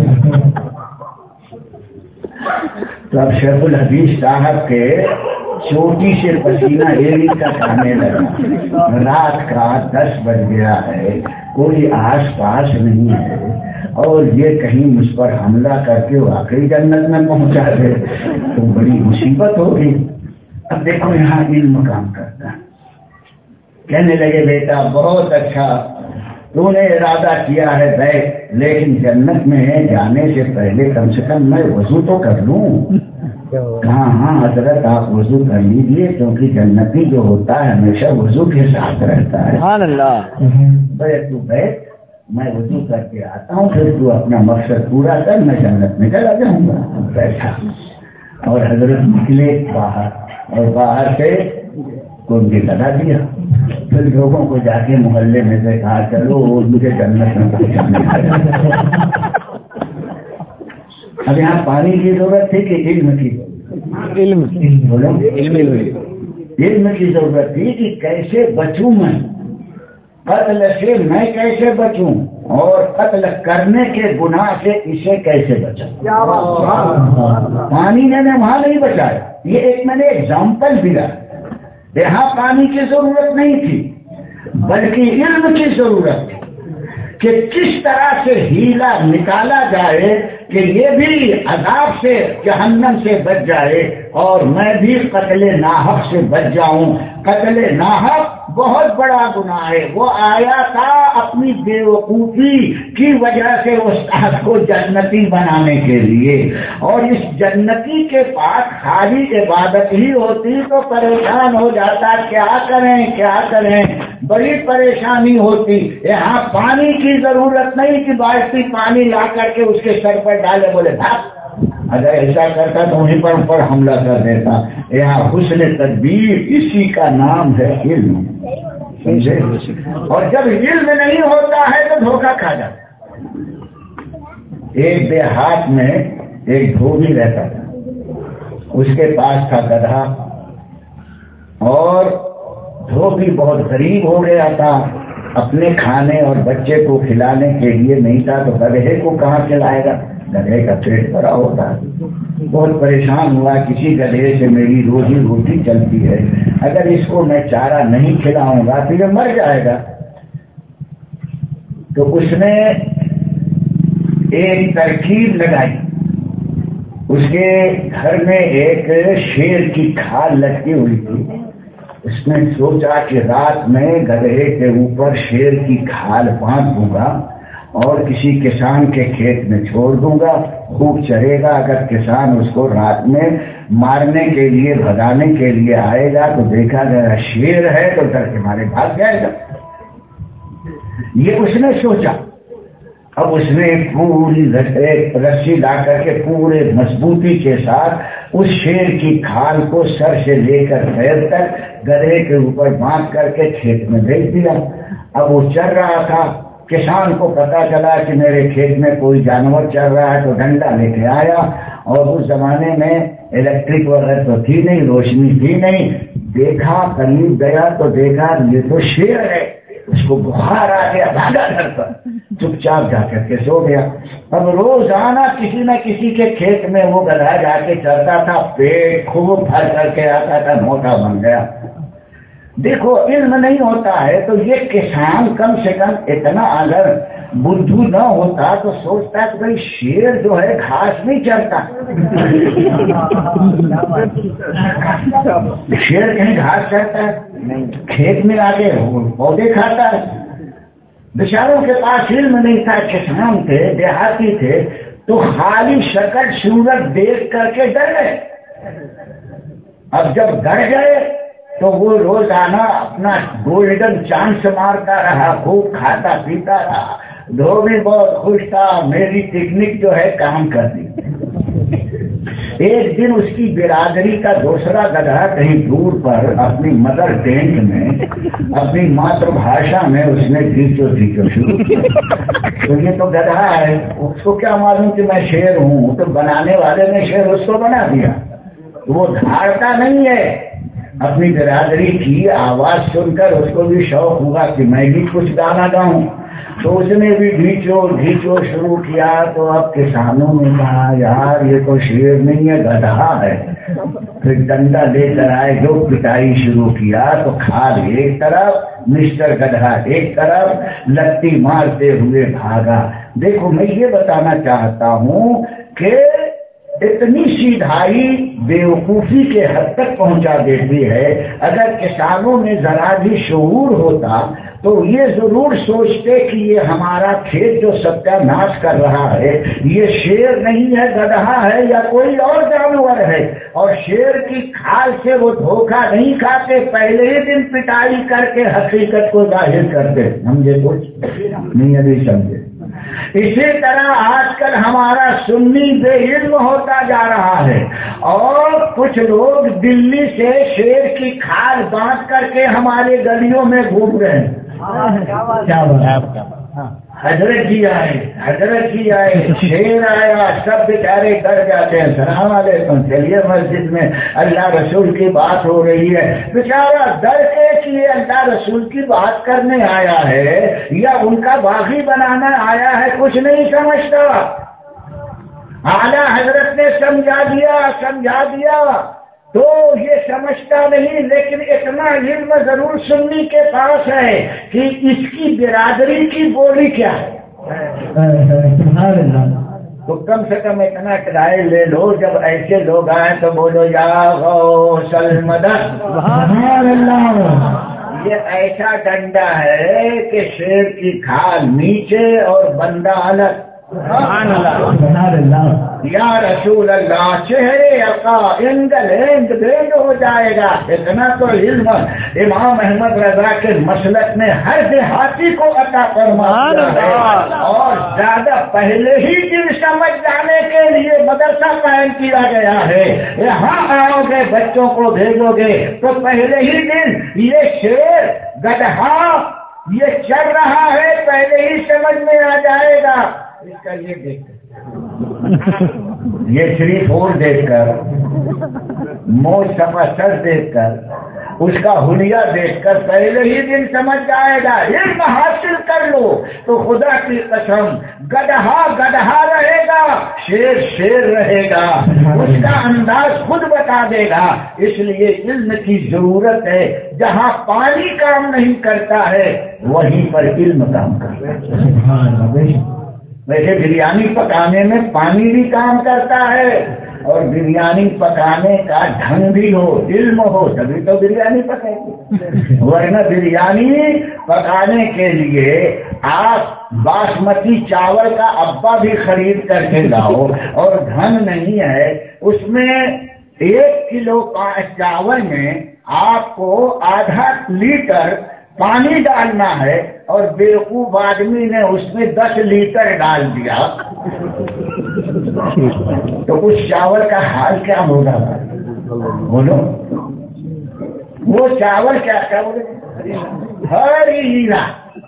[SPEAKER 1] تو اب شیخ الحدیث صاحب کے چوٹی سے پسینہ ایری تک آنے لگا. رات کا دس بج گیا ہے, کوئی آس پاس نہیں ہے, اور یہ کہیں مجھ پر حملہ کر کے واقعی جنت میں پہنچا دے تو بڑی مصیبت ہوگی. اب دیکھو یہاں علم کام کرتا ہے. کہنے لگے بیٹا بہت اچھا, تو نے ارادہ کیا ہے بیٹھ, لیکن جنت میں جانے سے پہلے کم سے کم میں وضو تو کر لوں. کہاں ہاں حضرت آپ وضو کر لیجیے, کیونکہ جنتی جو ہوتا ہے ہمیشہ وضو کے ساتھ رہتا ہے.
[SPEAKER 2] سبحان اللہ.
[SPEAKER 1] بیٹھ تو بیٹھ, میں وضو کر کے آتا ہوں, پھر تو اپنا مقصد پورا کر, میں جنت میں چلا جاؤں گا. بیٹھا اور حضرت نکلے باہر, اور باہر سے کنجی لگا دیا. پھر لوگوں کو جا کے محلے میں سے کہا چلو مجھے جنت میں پہنچانے. اب یہاں پانی کی ضرورت تھی کہ علم کی؟
[SPEAKER 2] علم
[SPEAKER 1] بولو
[SPEAKER 2] علم
[SPEAKER 1] علم کی ضرورت تھی کہ کیسے بچوں میں, قتل سے میں کیسے بچوں, اور قتل کرنے کے گناہ سے اسے کیسے بچوں. پانی نے وہاں نہیں بچایا, یہ ایک میں نے ایگزامپل دیا. یہاں پانی کی ضرورت نہیں تھی بلکہ علم کی ضرورت تھی کہ کس طرح سے ہیلا نکالا جائے کہ یہ بھی عذاب سے جہنم سے بچ جائے اور میں بھی قتل ناحق سے بچ جاؤں. قتل ناحق بہت بڑا گناہ ہے. وہ آیا تھا اپنی بے وقوفی کی وجہ سے استاد کو جنتی بنانے کے لیے, اور اس جنتی کے پاس خالی عبادت ہی ہوتی تو پریشان ہو جاتا, کیا کریں کیا کریں, بڑی پریشانی ہوتی. یہاں پانی کی ضرورت نہیں کہ بالٹی پانی لا کر کے اس کے سر پر ڈالے, بولے بھاگ, اگر ایسا کرتا تو وہیں پر اوپر حملہ کر دیتا. یہاں حسن تدبیر, اسی کا نام ہے علم. سمجھے؟ اور جب علم نہیں ہوتا ہے تو دھوکہ کھا جاتا. ایک دیہات میں ایک دھوبی رہتا تھا, اس کے پاس تھا گدھا, اور دھوبی بہت غریب ہو گیا تھا, اپنے کھانے اور بچے کو کھلانے کے لیے نہیں تھا, تو گدھے کو کہاں کھلائے گا, گدھے کا پیٹ بڑا ہوتا ہے. بہت پریشان ہوا, کسی گدھے سے میری روزی روٹی چلتی ہے, اگر اس کو میں چارہ نہیں کھلاؤں گا تو یہ مر جائے گا. تو اس نے ایک ترکیب لگائی. اس کے گھر میں ایک شیر کی کھال لٹکی ہوئی تھی. اس نے سوچا کہ رات میں گدھے کے اوپر شیر کی کھال باندھ دوں گا اور کسی کسان کے کھیت میں چھوڑ دوں گا، خوب چرے گا۔ اگر کسان اس کو رات میں مارنے کے لیے بھگانے کے لیے آئے گا تو دیکھا گیا شیر ہے تو ڈر کے مارے بھاگ جائے گا۔ یہ اس نے سوچا۔ اب اس نے پوری رسی لا کر کے پورے مضبوطی کے ساتھ اس شیر کی کھال کو سر سے لے کر پیر تک گدھے کے اوپر باندھ کر کے کھیت میں بھیج دیا۔ اب وہ چل رہا تھا، کسان کو پتا چلا کہ میرے کھیت میں کوئی جانور چل رہا ہے تو ڈنڈا لے کے آیا، اور اس زمانے میں الیکٹرک وغیرہ تو تھی نہیں، روشنی تھی نہیں، دیکھا قریب گیا تو دیکھا یہ تو شیر ہے۔ اس کو بخار آ گیا، بھاگا گھر پر، چپ چاپ جا کر کے سو گیا۔ اب روزانہ کسی نہ کسی کے کھیت میں وہ گدھا جا کے چلتا تھا، پیٹ خوب بھر کر کے آتا تھا، موٹا بن گیا۔ دیکھو علم نہیں ہوتا ہے تو یہ کسان کم سے کم اتنا اگر بدھو نہ ہوتا تو سوچتا کہ بھائی شیر جو ہے گھاس نہیں چرتا، شیر کہیں گھاس چرتا ہے؟ کھیت میں آ کے پودے کھاتا ہے۔ بیچاروں کے پاس علم نہیں تھا، کسان تھے، دیہاتی تھے، تو خالی شکل صورت دیکھ کر کے ڈر گئے۔ اب جب ڈر گئے تو وہ روزانہ اپنا گولڈن چانس مارتا رہا، خوب کھاتا پیتا رہا، دھوبی بہت خوش تھا، میری ٹیکنک جو ہے کام کر دی۔ ایک دن اس کی برادری کا دوسرا گدھا کہیں دور پر اپنی مدر ٹینک میں اپنی ماتر بھاشا میں اس نے ڈھیچو ڈھیچو شروع کیا۔ تو یہ تو گدھا ہے، اس کو کیا معلوم کہ میں شیر ہوں، تو بنانے والے نے شیر اس کو بنا دیا۔ وہ دھاڑتا نہیں ہے، اپنی برادری کی آواز سن کر اس کو بھی شوق ہوا کہ میں بھی کچھ گانا گاؤں، تو اس نے بھی ڈھیچو ڈھیچو شروع کیا۔ تو اب کسانوں نے کہا یار یہ تو شیر نہیں ہے، گدھا ہے۔ پھر ڈنڈا لے کر آئے، جو پٹائی شروع کیا تو کھال ایک طرف، مسٹر گدھا ایک طرف، لتی مارتے ہوئے بھاگا۔ دیکھو میں یہ بتانا چاہتا ہوں کہ اتنی سیدھائی بیوقوفی کے حد تک پہنچا دیتی ہے۔ اگر کسانوں میں ذرا بھی شعور ہوتا تو یہ ضرور سوچتے کہ یہ ہمارا کھیت جو ستیہ ناش کر رہا ہے یہ شیر نہیں ہے، گدھا ہے یا کوئی اور جانور ہے، اور شیر کی کھال سے وہ دھوکہ نہیں کھاتے، پہلے ہی دن پٹائی کر کے حقیقت کو ظاہر کرتے۔ سمجھے کچھ نہیں؟ ابھی سمجھے؟ اسی طرح آج کل ہمارا سنی بے علم ہوتا جا رہا ہے، اور کچھ لوگ دلی سے شیر کی کھال باندھ کر کے ہمارے گلیوں میں گھوم رہے ہیں۔ حضرت جی آئے، حضرت جی آئے، شیر آیا، سب بیچارے ڈر جاتے ہیں، سلام علیکم، چلیے مسجد میں اللہ رسول کی بات ہو رہی ہے۔ بیچارہ ڈر کے کہ یہ اللہ رسول کی بات کرنے آیا ہے یا ان کا باغی بنانا آیا ہے کچھ نہیں سمجھتا۔ اعلیٰ حضرت نے سمجھا دیا سمجھا دیا تو یہ سمجھتا نہیں، لیکن اتنا علم ضرور سنی کے پاس ہے کہ اس کی برادری کی بولی کیا ہے۔ تو کم سے کم اتنا ٹرائی لے لو، جب ایسے لوگ آئے تو بولو یا غوث المدد سبحان اللہ۔ یہ ایسا ڈنڈا ہے کہ شیر کی کھال نیچے اور بندہ الگ۔ سبحان اللہ، یا رسول اللہ، چہرے عقا انگل اینڈ بینڈ ہو جائے گا۔ اتنا تو علم امام احمد رضا کے مسلک نے ہر دیہاتی کو عطا فرمایا ہے، اور زیادہ پہلے ہی دن سمجھ جانے کے لیے مدرسہ قائم کیا گیا ہے۔ یہاں آؤ گے، بچوں کو بھیجو گے تو پہلے ہی دن یہ شیر گدھا یہ چل رہا ہے پہلے ہی سمجھ میں آ جائے گا۔ اس کا یہ دیکھ کر، یہ تھری فور دیکھ کر، موج سفا سر دیکھ کر، اس کا حلیہ دیکھ کر پہلے ہی دن سمجھ جائے گا۔ علم حاصل کر لو تو خدا کی قسم گدھا گدھا رہے گا، شیر شیر رہے گا، اس کا انداز خود بتا دے گا۔ اس لیے علم کی ضرورت ہے۔ جہاں پانی کام نہیں کرتا ہے وہیں پر علم کام کرتا ہے۔ ویسے بریانی پکانے میں پانی بھی کام کرتا ہے، اور بریانی پکانے کا ڈھنگ بھی ہو، علم ہو، تبھی تو بریانی پکائے گی، ورنہ بریانی پکانے کے لیے آپ باسمتی چاول کا ابا بھی خرید کر کے لاؤ اور دھن نہیں ہے، اس میں ایک کلو چاول میں آپ کو آدھا لیٹر پانی ڈالنا ہے اور بیوقوف آدمی نے اس میں دس لیٹر ڈال دیا تو اس چاول کا حال کیا ہوگا؟ بولو، وہ چاول کیا کیا بولے؟ ہری ہیرا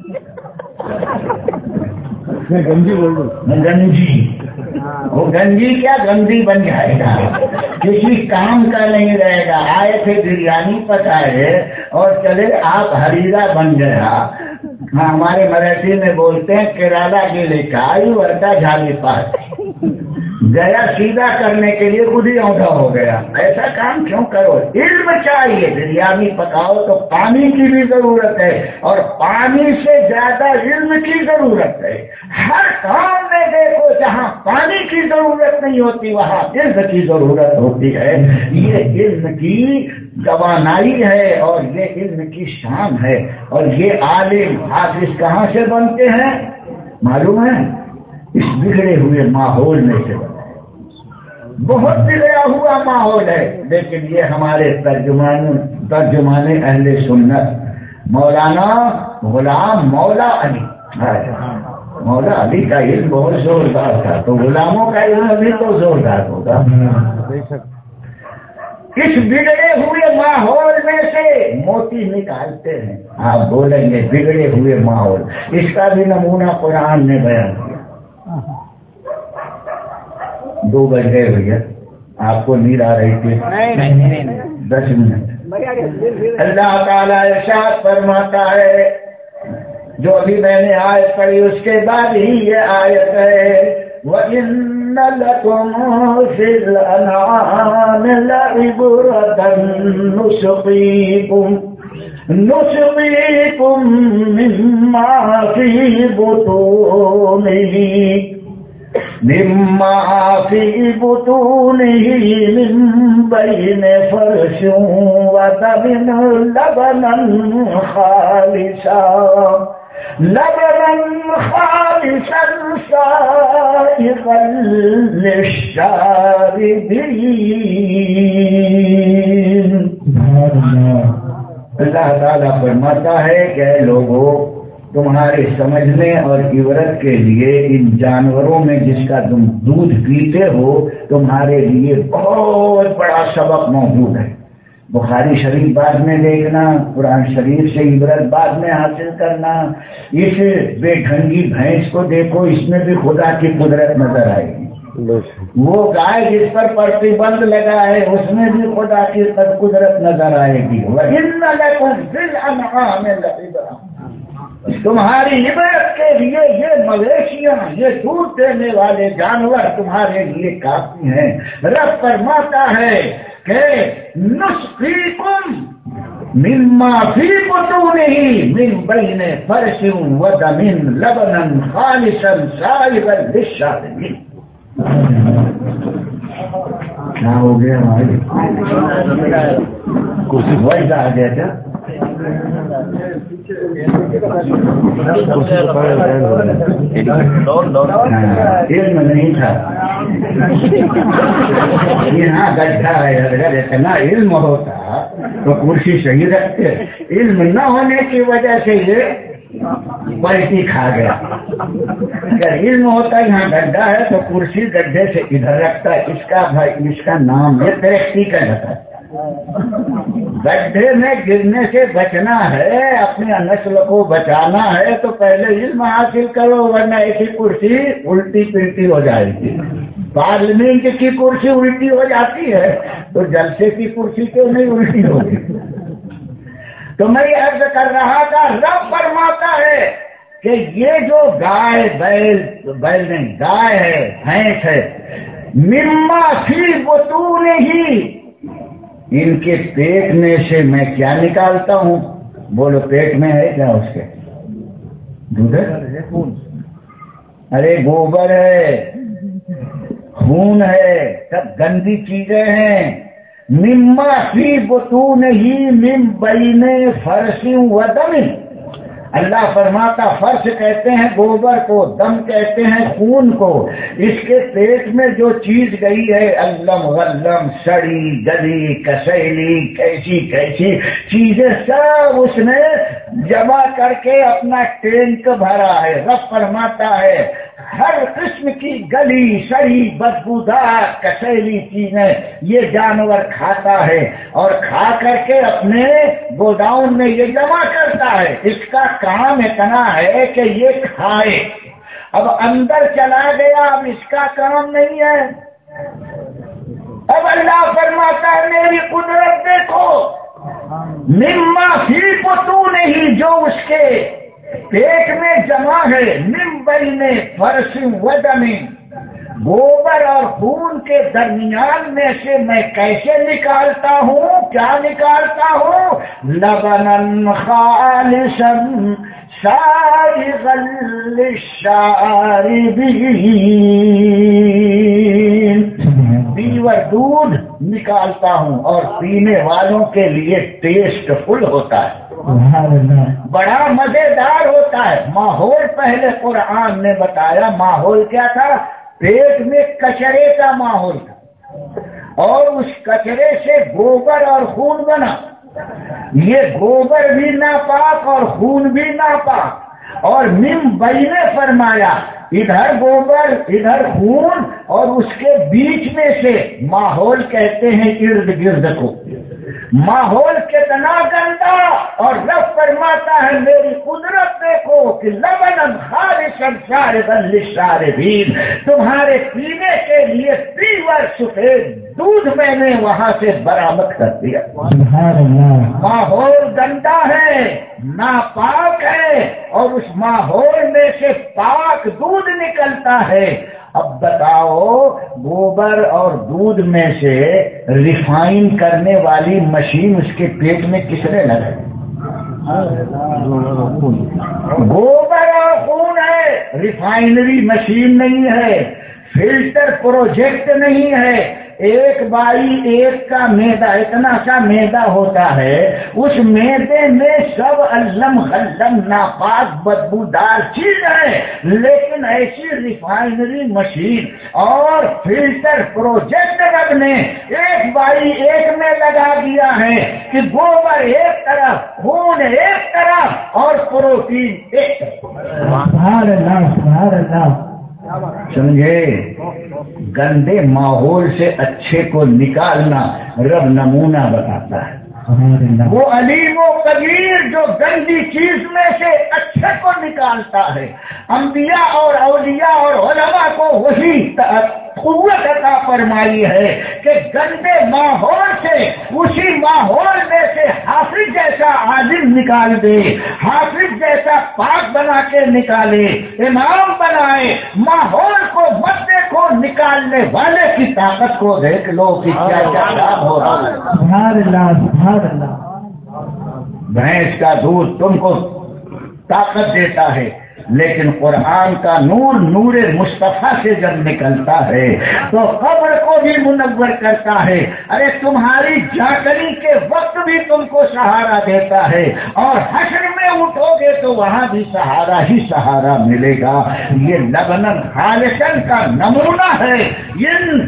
[SPEAKER 3] میں گنجی بول رہا ہوں،
[SPEAKER 1] گنجی، وہ گنجی کیا گندی بن جائے گا، کسی کام کا نہیں رہے گا۔ آئے تھے بریانی پکائے اور چلے آپ ہریرا بن گیا۔ ہاں، ہمارے مراٹھی میں بولتے ہیں کیرالا کے لے کا آئی ورتا جھالی پاس گیا سیدھا کرنے کے لیے خود ہی اونٹا ہو گیا۔ ایسا کام کیوں کرو؟ علم چاہیے۔ بریانی پکاؤ تو پانی کی بھی ضرورت ہے اور پانی سے زیادہ علم کی ضرورت ہے۔ ہر کام میں دیکھو جہاں پانی کی ضرورت نہیں ہوتی وہاں علم کی ضرورت ہوتی ہے۔ یہ علم کی توانائی ہے اور یہ علم کی شان ہے۔ اور یہ عالم حافظ کہاں سے بنتے ہیں معلوم ہے؟ اس بگڑے ہوئے ماحول میں سے بنتے ہیں۔ بہت بگڑا ہوا ماحول ہے، لیکن یہ ہمارے ترجمان ترجمان اہل سنت مولانا غلام مولا علی، مولا علی کا علم بہت زوردار تھا، تو غلاموں کا علم بھی تو زوردار ہوگا۔ اس بگڑے ہوئے ماحول میں سے موتی نکالتے ہیں۔ آپ بولیں گے بگڑے ہوئے ماحول، اس کا بھی نمونہ قرآن نے بیان کیا۔ دو بج گئے بھیا، آپ کو نیند آ رہی تھی؟ دس منٹ۔ اللہ تعالیٰ ارشاد فرماتا ہے، جو ابھی میں نے آیت پڑھی اس کے بعد ہی یہ آیت ہے، وَإِنَّ لَكُمْ فِي الْأَنْعَامِ لَعِبْرَةً نُسْقِيكُمْ نُسْقِيكُمْ مِمَّا فِي بُطُونِهِ مما في بطونه من بين فرث ودم لبنا خالصا لبنا خالصا سائغا للشاربين۔ اللہ تعالیٰ فرماتا ہے کہ اے لوگوں، تمہارے سمجھنے اور عبرت کے لیے ان جانوروں میں جس کا تم دودھ پیتے ہو تمہارے لیے بہت بڑا سبق موجود ہے۔ بخاری شریف بعد میں دیکھنا، قرآن شریف سے عبرت بعد میں حاصل کرنا۔ اس بے ڈھنگی بھینس کو دیکھو، اس میں بھی خدا کی قدرت نظر آئے گی۔ وہ گائے جس پر پرتیبند لگا ہے اس میں بھی خدا کی قدرت نظر آئے گی۔ وَإِنَّ لَكُمْ فِي الْأَنْعَامِ لَعِبْرَةً، تمہاری عبرت کے لیے یہ مویشیاں، یہ دودھ دینے والے جانور تمہارے لیے کافی ہیں۔ رب فرماتا ہے کہ نسقیکم مما فی بطونہ من بین فرث ودم لبنا خالصا سائغا للشاربین۔ کیا ہو گیا ہماری کرسی وائز آ گیا کیا؟ علم نہیں تھا، یہاں گڈھا ہے، اگر اتنا علم ہوتا تو کرسی صحیح رکھتے۔ علم نہ ہونے کی وجہ سے یہ پلٹی کھا گیا۔ اگر علم ہوتا یہاں گڈھا ہے تو کرسی گڈھے سے ادھر رکھتا ہے۔ اس کا بھائی اس کا نام یہ پریکٹیکل ہوتا ہے۔ گڈھے میں گرنے سے بچنا ہے، اپنی نسل کو بچانا ہے تو پہلے علم حاصل کرو، ورنہ ایسی کرسی الٹی پلٹی ہو جائے گی۔ پارلیمنٹ کی کرسی الٹی ہو جاتی ہے تو جلسے کی کرسی کیوں نہیں الٹی ہوگی؟ تو میں یہ عرض کر رہا تھا، رب فرماتا ہے کہ یہ جو گائے بیل بیل نہیں گائے ہے، بھینس ہے، مما فی بطونہ، ان کے پیٹ میں سے میں کیا نکالتا ہوں؟ بولو پیٹ میں ہے کیا اس کے؟ دودھ ہے؟ ارے گوبر ہے، خون ہے، سب گندی چیزیں ہیں۔ مما فی بطونہ من بین فرث ودم، اللہ فرماتا فرش کہتے ہیں گوبر کو، دم کہتے ہیں خون کو، اس کے پیٹ میں جو چیز گئی ہے علم غلم، سڑی گلی کسیلی کیسی کیسی چیزیں سب اس نے جمع کر کے اپنا ٹینک بھرا ہے۔ رب فرماتا ہے ہر قسم کی گلی سڑی بدبودار کسیلی چیزیں یہ جانور کھاتا ہے اور کھا کر کے اپنے گوداؤن میں یہ جمع کرتا ہے۔ اس کا کام اتنا ہے کہ یہ کھائے، اب اندر چلا گیا، اب اس کا کام نہیں ہے۔ اب اللہ فرماتا ہے میری قدرت دیکھو، مما فی بطون نہیں جو اس کے پیٹ میں جمع ہے، من بین فرث و دم، گوبر اور خون کے درمیان میں سے میں کیسے نکالتا ہوں، کیا نکالتا ہوں، لبنا خالصا سائغا للشاربین، پیور دودھ نکالتا ہوں اور پینے والوں کے لیے ٹیسٹ فل ہوتا ہے، بڑا مزیدار ہوتا ہے۔ ماحول پہلے قرآن نے بتایا، ماحول کیا تھا، پیٹ میں کچرے کا ماحول تھا اور اس کچرے سے گوبر اور خون بنا۔ یہ گوبر بھی ناپاک اور خون بھی ناپاک، اور من بین فرمایا ادھر گوبر ادھر خون اور اس کے بیچ میں سے ماحول کہتے ہیں ارد گرد کو۔ ماحول کتنا گندا، اور رب فرماتا ہے میری قدرت دیکھو کہ لبنا خالصا شاربا للشاربین، تمہارے پینے کے لیے پیور سفید دودھ میں نے وہاں سے برآمد کر دیا۔ ماحول گندا ہے، ناپاک ہے، اور اس ماحول میں سے پاک دودھ نکلتا ہے۔ اب بتاؤ گوبر اور دودھ میں سے ریفائن کرنے والی مشین اس کے پیٹ میں کس نے لگائی؟ گوبر اور خون ہے، ریفائنری مشین نہیں ہے، فلٹر پروجیکٹ نہیں ہے۔ ایک بائی ایک کا میدا، اتنا سا میدا ہوتا ہے، اس میدے میں سب علم غلم ناپاک بدبودار چیز ہے، لیکن ایسی ریفائنری مشین اور فلٹر پروجیکٹ رب نے ایک بائی ایک میں لگا دیا ہے کہ گوبر ایک طرف، خون ایک طرف اور پروٹین ایک طرف۔ سبحان اللہ سبحان اللہ، سمجھے؟ گندے ماحول سے اچھے کو نکالنا رب نمونہ بتاتا ہے۔ وہ علیم و قدیر جو گندی چیز میں سے اچھے کو نکالتا ہے۔ انبیاء اور اولیاء اور علماء کو وہی قوت عطا فرمائی ہے کہ گندے ماحول سے اسی ماحول میں سے حافظ جیسا عالم نکال دے، حافظ جیسا پاک بنا کے نکالے، امام بنائے۔ ماحول کو مت دیکھو، نکالنے والے کی طاقت کو دیکھ لو کہ کیا کیا ہو رہا ہے۔ سبحان اللہ سبحان اللہ۔ بھینس کا دودھ تم کو طاقت دیتا ہے، لیکن قرآن کا نور نور مصطفیٰ سے جب نکلتا ہے تو قبر کو بھی منور کرتا ہے۔ ارے تمہاری جاگنی کے وقت بھی تم کو سہارا دیتا ہے، اور حشر میں اٹھو گے تو وہاں بھی سہارا ہی سہارا ملے گا۔ یہ لبنن خالصن کا نمونہ ہے۔ ان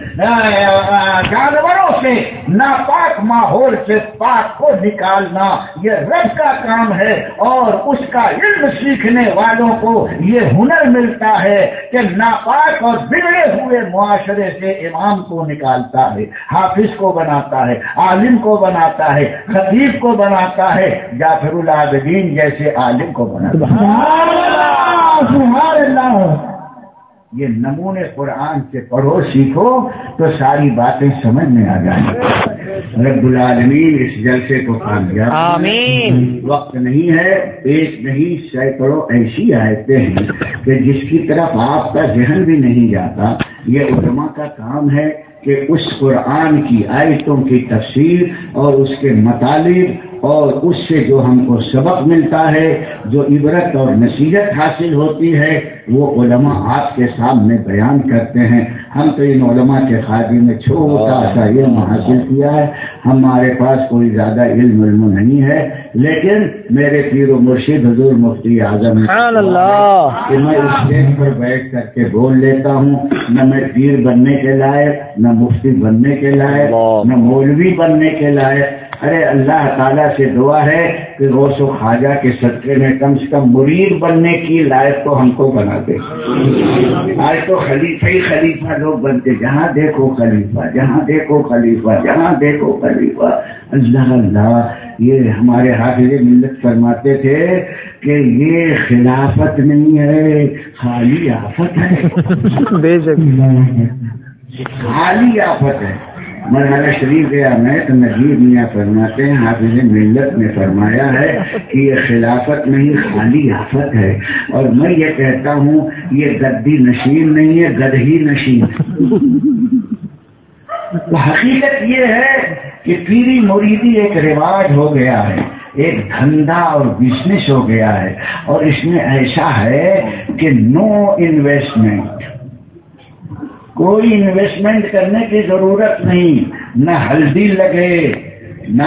[SPEAKER 1] جانوروں سے، ناپاک ماحول سے پاک کو نکالنا یہ رب کا کام ہے، اور اس کا علم سیکھنے والوں کو یہ ہنر ملتا ہے کہ ناپاک اور بگڑے ہوئے معاشرے سے امام کو نکالتا ہے، حافظ کو بناتا ہے، عالم کو بناتا ہے، خطیب کو بناتا ہے، جعفر العابدین جیسے عالم کو بناتا ہے۔ سبحان اللہ۔ یہ نمونے قرآن سے پڑھو، سیکھو تو ساری باتیں سمجھ میں آ جائیں۔ رب العالمین اس جلسے کو کامیاب آمین۔ وقت نہیں ہے، ایک نہیں سینکڑوں ایسی آیتیں ہیں کہ جس کی طرف آپ کا ذہن بھی نہیں جاتا۔ یہ علماء کا کام ہے کہ اس قرآن کی آیتوں کی تفسیر اور اس کے مطالب اور اس سے جو ہم کو سبق ملتا ہے، جو عبرت اور نصیحت حاصل ہوتی ہے، وہ علماء آپ کے سامنے بیان کرتے ہیں۔ ہم تو ان علماء کے خادی میں چھوٹا سا علم حاصل کیا ہے، ہمارے پاس کوئی زیادہ علم علم نہیں ہے، لیکن میرے پیر و مرشد حضور مفتی اعظم
[SPEAKER 2] سبحان اللہ
[SPEAKER 1] کہ میں اسٹیج پر بیٹھ کر کے بول لیتا ہوں، نہ میں پیر بننے کے لائق، نہ مفتی بننے کے لائق، نہ مولوی بننے کے لائق۔ ارے اللہ تعالیٰ سے دعا ہے کہ غوث و خواجہ کے صدقے میں کم سے کم مرید بننے کی لائق تو ہم کو بنا دے۔ آج تو خلیفہ ہی خلیفہ لوگ بنتے، جہاں دیکھو خلیفہ، جہاں دیکھو خلیفہ، جہاں دیکھو خلیفہ۔ اللہ اللہ، یہ ہمارے حافظ ملت فرماتے تھے کہ یہ خلافت نہیں ہے، خالی آفت ہے،
[SPEAKER 2] بے شک
[SPEAKER 1] خالی آفت ہے۔ مرحلہ شریف گیا میں تو نجیب میاں فرماتے ہیں، حافظ ملت نے فرمایا ہے کہ یہ خلافت نہیں، خالی آفت ہے۔ اور میں یہ کہتا ہوں یہ گدی نشین نہیں ہے، گدہی نشین ہے۔ حقیقت یہ ہے کہ پیری مریدی ایک رواج ہو گیا ہے، ایک دھندا اور بزنس ہو گیا ہے، اور اس میں ایسا ہے کہ نو انویسٹمنٹ، کوئی انویسٹمنٹ کرنے کی ضرورت نہیں، نہ ہلدی لگے نہ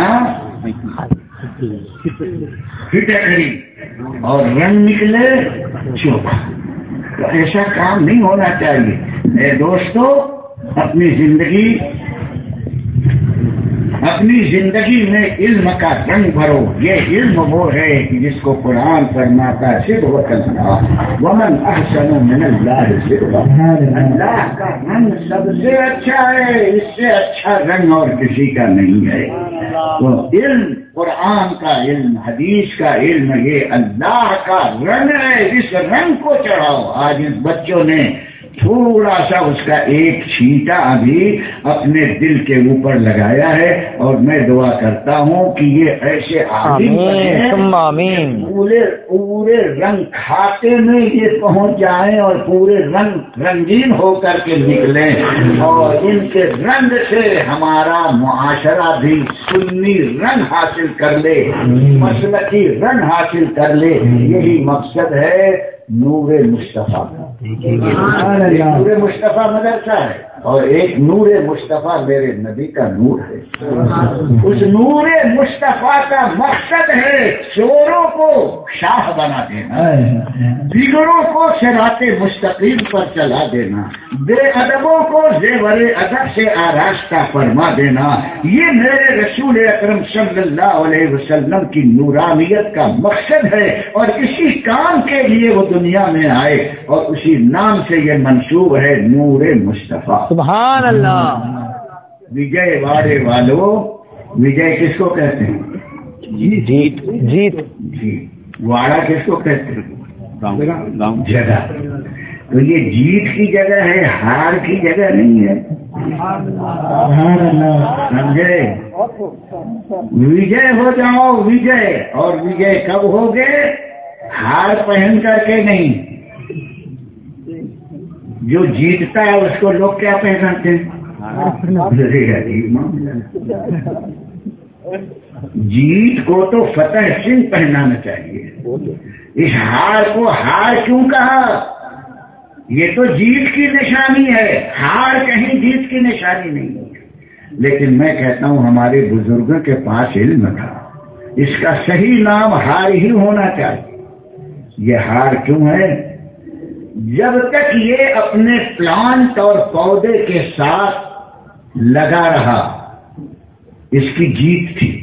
[SPEAKER 1] پھٹکڑی، اور رنگ نکلے چوکھا۔ تو ایسا کام نہیں ہونا چاہیے۔ اے دوستو، اپنی زندگی اپنی زندگی میں علم کا رنگ بھرو۔ یہ علم وہ ہے کہ جس کو قرآن فرماتا ہے صبغۃ اللہ ومن احسن من اللہ صبغۃ، اللہ کا رنگ سب سے اچھا ہے، اس سے اچھا رنگ اور کسی کا نہیں ہے۔ تو علم، قرآن کا علم، حدیث کا علم، یہ اللہ کا رنگ ہے، اس رنگ کو چڑھاؤ۔ آج اس بچوں نے تھوڑا سا اس کا ایک چھینٹا ابھی اپنے دل کے اوپر لگایا ہے، اور میں دعا کرتا ہوں کہ یہ ایسے عالم بنیں، پورے پورے رنگ کھاتے میں یہ پہنچ جائیں اور پورے رنگ رنگین ہو کر کے نکلیں، اور ان کے رنگ سے ہمارا معاشرہ بھی سنی رنگ حاصل کر لے، مسلکی رنگ حاصل کر لے۔ یہی مقصد ہے نور مصطفیٰ۔ نور مصطفیٰ مدرسہ ہے، اور ایک نور مصطفیٰ میرے نبی کا نور ہے۔ اس نور مصطفیٰ کا مقصد ہے چوروں کو شاہ بنا دینا، بگڑوں کو صراط مستقیم پر چلا دینا، بے ادبوں کو زیور ادب سے آراستہ فرما دینا۔ یہ میرے رسول اکرم صلی اللہ علیہ وسلم کی نورانیت کا مقصد ہے، اور اسی کام کے لیے وہ دنیا میں آئے، اور اسی نام سے یہ منسوب ہے نور مصطفیٰ۔
[SPEAKER 2] سبحان اللہ۔
[SPEAKER 1] وجے واڑے والو، وجے کس کو کہتے ہیں؟
[SPEAKER 2] جیت جیت
[SPEAKER 1] جیت۔ واڑا کس کو کہتے ہیں؟ جگہ۔ تو یہ جیت کی جگہ ہے، ہار کی جگہ نہیں ہے۔ سمجھے؟ وجے ہو جاؤ، وجے، اور وجے کب ہوگے؟ ہار پہن کر کے نہیں۔ جو جیتتا ہے اس کو لوگ کیا پہناتے ہیں؟ جیت کو تو فتح سنگھ پہنانا چاہیے، اس ہار کو ہار کیوں کہا؟ یہ تو جیت کی نشانی ہے، ہار کہیں جیت کی نشانی نہیں ہے۔ لیکن میں کہتا ہوں ہمارے بزرگوں کے پاس علم تھا، اس کا صحیح نام ہار ہی ہونا چاہیے۔ یہ ہار کیوں ہے؟ جب تک یہ اپنے پلانٹ اور پودے کے ساتھ لگا رہا، اس کی جیت تھی۔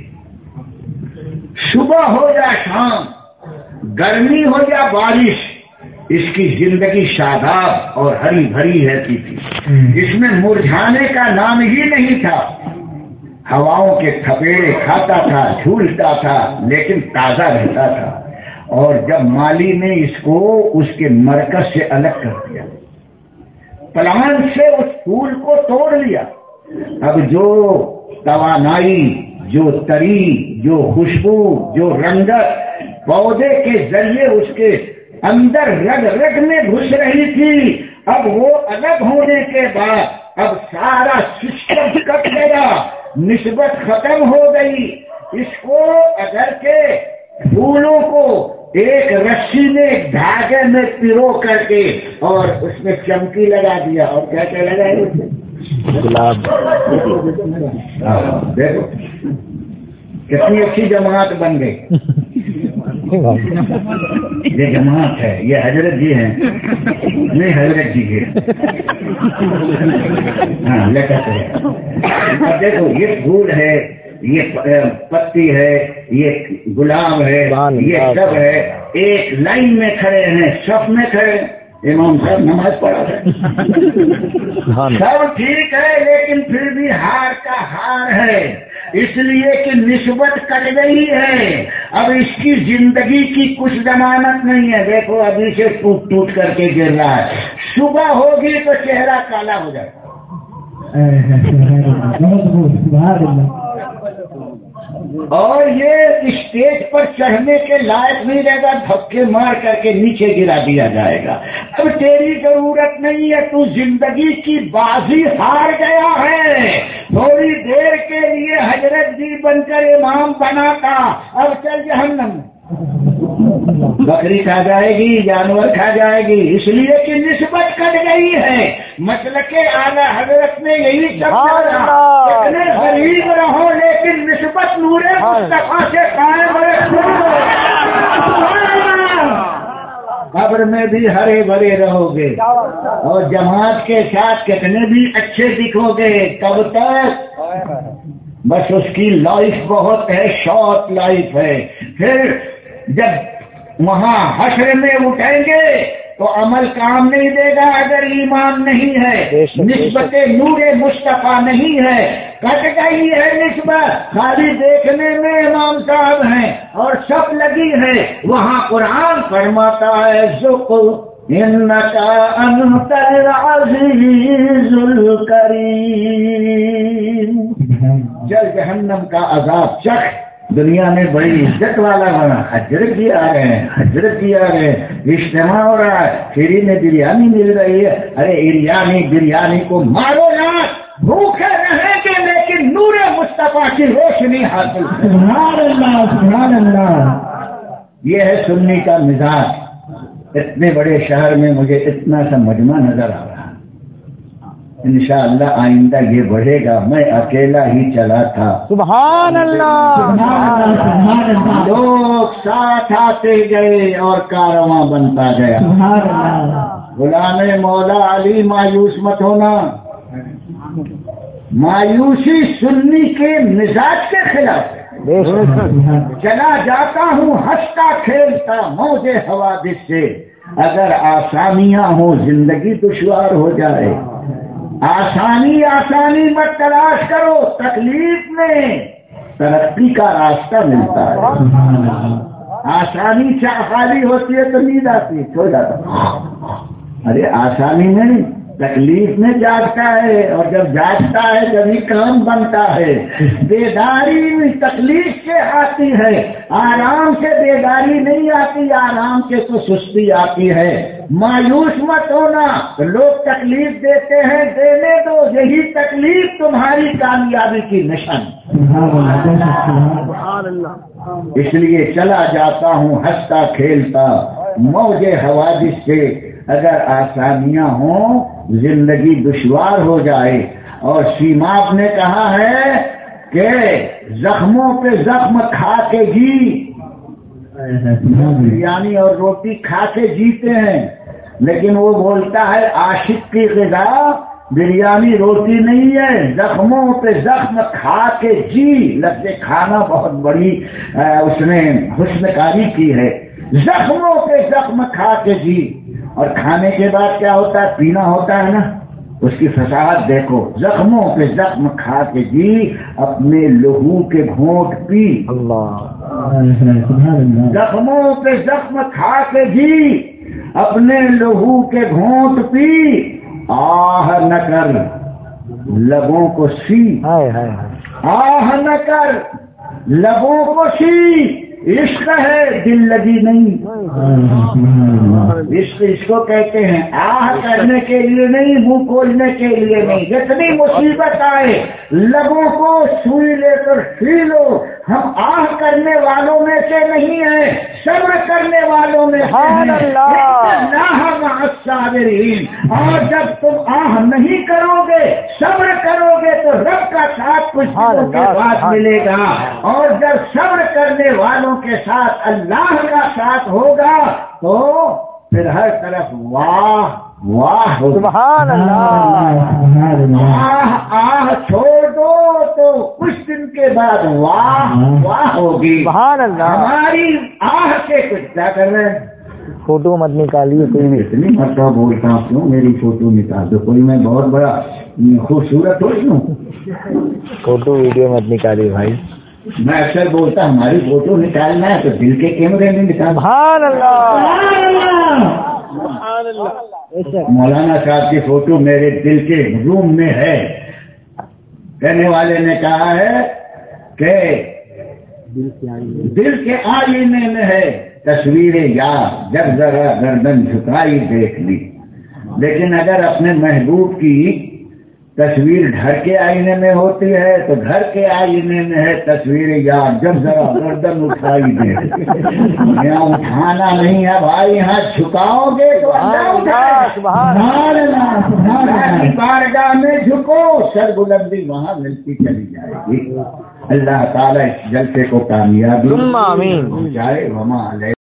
[SPEAKER 1] صبح ہو یا شام، گرمی ہو یا بارش، اس کی زندگی شاداب اور ہری بھری رہتی تھی، اس میں مرجھانے کا نام ہی نہیں تھا۔ ہواؤں کے تھپیڑے کھاتا تھا، جھولتا تھا، لیکن تازہ رہتا تھا۔ اور جب مالی نے اس کو اس کے مرکز سے الگ کر دیا، پلانٹ سے اس پھول کو توڑ لیا، اب جو توانائی، جو تری، جو خوشبو، جو رنگت پودے کے ذریعے اس کے اندر رگ رگ میں گھس رہی تھی، اب وہ الگ ہونے کے بعد اب سارا سسٹم کٹ گیا، نسبت ختم ہو گئی۔ اس کو اگر کے پھولوں کو ایک رسی میں دھاگے میں پیرو کر کے اور اس میں چمکی لگا دیا اور کیا کیا لگائے
[SPEAKER 2] گلاب.
[SPEAKER 1] دیکھو کتنی اچھی جماعت بن گئی. یہ جماعت ہے، یہ حضرت جی ہیں، نہیں حضرت جی ہے. ہاں لٹک ہے. اب دیکھو یہ پھول ہے، یہ پتی ہے، یہ گلاب ہے، یہ سب ہے. ایک لائن میں کھڑے ہیں، صف میں کھڑے. امام صاحب نماز پڑھا ہے، سب ٹھیک ہے، لیکن پھر بھی ہار کا ہار ہے، اس لیے کہ نسبت کٹ گئی ہے. اب اس کی زندگی کی کچھ ضمانت نہیں ہے. دیکھو ابھی سے ٹوٹ ٹوٹ کر کے گر رہا ہے، صبح ہوگی تو چہرہ کالا ہو جائے گا. اور یہ اسٹیج پر چڑھنے کے لائق نہیں رہے گا، دھکے مار کر کے نیچے گرا دیا جائے گا. اب تیری ضرورت نہیں ہے، تو زندگی کی بازی ہار گیا ہے. تھوڑی دیر کے لیے حضرت جی بن کر امام بنا تھا، اب چل جہنم. بکری کھا جائے گی، جانور کھا جائے گی، اس لیے کہ نسبت کٹ گئی ہے. مسلک اعلی حضرت نے یہی سب اتنے غریب رہو لیکن نسبت نور مصطفیٰ سے قائم رکھو. قبر میں بھی ہرے بھرے رہو گے اور جماعت کے ساتھ کتنے بھی اچھے دکھو گے. کب تک؟ بس اس کی لائف بہت ہے، شارٹ لائف ہے. پھر جب وہاں حشر میں اٹھیں گے تو عمل کام نہیں دے گا اگر ایمان نہیں ہے، نسبت نور مصطفیٰ نہیں ہے. کٹ گئی ہے نسبت، خالی دیکھنے میں امام صاحب ہیں اور سب لگی ہے. وہاں قرآن فرماتا ہے ذوق انکا انت العزیز الکریم. جل جہنم کا عذاب چکھ. دنیا میں بڑی عزت والا بنا، حضرت جی آ رہے ہیں، حضرت جی آ رہے ہیں، اجتماع ہو رہا ہے، فری میں بریانی مل رہی ہے. ارے بریانی بریانی کو مارو نا، بھوکے رہیں گے لیکن نور مصطفیٰ کی روشنی حاصل. سبحان اللہ سبحان اللہ. یہ ہے سنی کا مزاج. اتنے بڑے شہر میں مجھے اتنا سا مجمع نظر آ رہا ہے. انشاءاللہ آئندہ یہ بڑھے گا. میں اکیلا ہی چلا تھا.
[SPEAKER 2] سبحان اللہ
[SPEAKER 1] سبحان اللہ. لوگ ساتھ آتے گئے اور کارواں بنتا گیا. سبحان اللہ. غلام مولا علی مایوس مت ہونا. مایوسی سنی کے مزاج کے خلاف ہے. چلا جاتا ہوں ہنستا کھیلتا موج حوادث سے. اگر آسانیاں ہوں زندگی دشوار ہو جائے. آسانی آسانی مت تلاش کرو، تکلیف میں ترقی کا راستہ ملتا ہے. آسانی چاہ خالی ہوتی ہے تو نیند آتی ہے، سو جاتا. ارے آسانی میں تکلیف میں جاگتا ہے، اور جب جاگتا ہے جبھی کام بنتا ہے. بیداری تکلیف سے آتی ہے، آرام سے بیداری نہیں آتی. آرام سے تو سستی آتی ہے. مایوس مت ہونا. لوگ تکلیف دیتے ہیں، دینے دو. یہی تکلیف تمہاری کامیابی کی نشان. اس لیے چلا جاتا ہوں ہنستا کھیلتا موج حوادث سے. اگر آسانیاں ہوں زندگی دشوار ہو جائے. اور سیماب نے کہا ہے کہ زخموں پہ زخم کھا کے جی، بریانی اور روٹی کھا کے جیتے ہیں، لیکن وہ بولتا ہے عاشق کی غذا بریانی روٹی نہیں ہے، زخموں پہ زخم کھا کے جی. لفظ کھانا بہت بڑی اس نے حسن کاری کی ہے. زخموں پہ زخم کھا کے جی. اور کھانے کے بعد کیا ہوتا ہے؟ پینا ہوتا ہے نا. اس کی فصاحت دیکھو. زخموں پہ زخم کھا کے جی، اپنے لہو کے گھونٹ پی. زخموں پہ زخم کھا کے جی، اپنے لہو کے گھونٹ پی. آہ نہ کر لبوں کو سی، آہ نہ کر لبوں کو سی. عشق ہے دل لگی نہیں. عشق اس کو کہتے ہیں آہ کرنے کے لیے نہیں, منہ کھولنے کے لیے نہیں. جتنی مصیبت آئے لبوں کو سوئی لے کر سی لو. ہم آہ کرنے والوں میں سے نہیں ہیں, صبر کرنے والوں میں سے ہیں. اللہ مع الصابرین. اور جب تم آہ نہیں کرو گے, صبر کرو گے تو رب کا ساتھ کچھ دنوں کے بعد ملے گا. اور جب صبر کرنے والوں کے ساتھ اللہ کا ساتھ ہوگا تو پھر ہر طرف واہ واہ ہوگا.
[SPEAKER 2] سبحان اللہ.
[SPEAKER 1] آہ آہ چھوڑ دو تو کچھ دن کے بعد واہ واہ ہوگی.
[SPEAKER 2] سبحان اللہ.
[SPEAKER 1] ہماری آہ سے کچھ کیا کر رہے ہیں؟
[SPEAKER 2] فوٹو مت نکالیے کوئی بھی.
[SPEAKER 1] اتنی مرتبہ بولتا ہوں میری فوٹو نکال دو. کوئی میں بہت بڑا خوبصورت ہوں؟
[SPEAKER 2] فوٹو ویڈیو مت نکالیے بھائی.
[SPEAKER 1] میں اکثر بولتا ہماری فوٹو نکالنا ہے تو دل کے کیمرے میں نکال.
[SPEAKER 2] سبحان اللہ.
[SPEAKER 1] مولانا صاحب کی فوٹو میرے دل کے روم میں ہے. کہنے والے نے کہا ہے کہ دل کے آئینے میں ہے تصویریں یاد, جب ذرا گردن جھکائی دیکھ لی. لیکن اگر اپنے محبوب کی تصویر گھر کے آئینے میں ہوتی ہے تو گھر کے آئینے میں ہے تصویر یاد, جب ذرا گردن اٹھائی دے. یہاں اٹھانا نہیں ہے بھائی, یہاں جھکاؤ گے تو اللہ بارگاہ میں جھکو, سر بلندی وہاں ملتی چلی جائے گی. اللہ تعالیٰ اس جلسے کو کامیابی
[SPEAKER 2] آمین.
[SPEAKER 1] جائے. وما علیہ